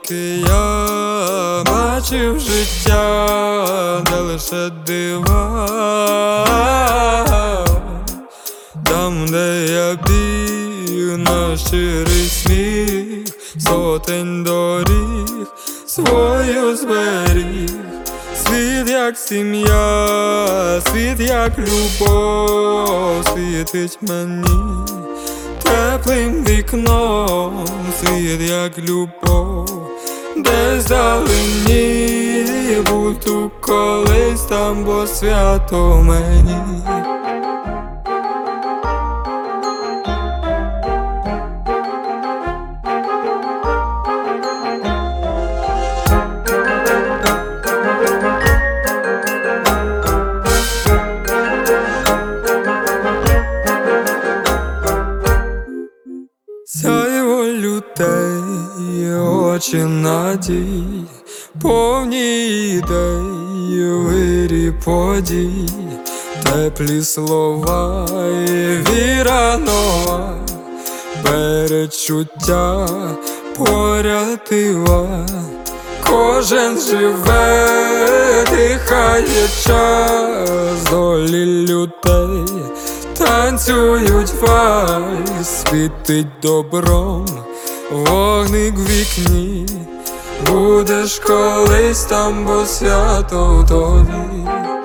поки я бачив життя, де лише дива, там, де я біг на щирий сміх, сотень доріг свою зберіг. Світ як сім'я, світ як любов, світить мені теплим вікном. Світ як любов, десь вдалині, буду колись там, бо свято мені. Сяйво людей, очі надій, повні ідей, вирі подій, теплі слова і віра нова, передчуття порятива. Кожен живе, дихає час, долі людей танцюють вальс, світить добром вогник в вікні. Будеш колись там, бо свято в тобі.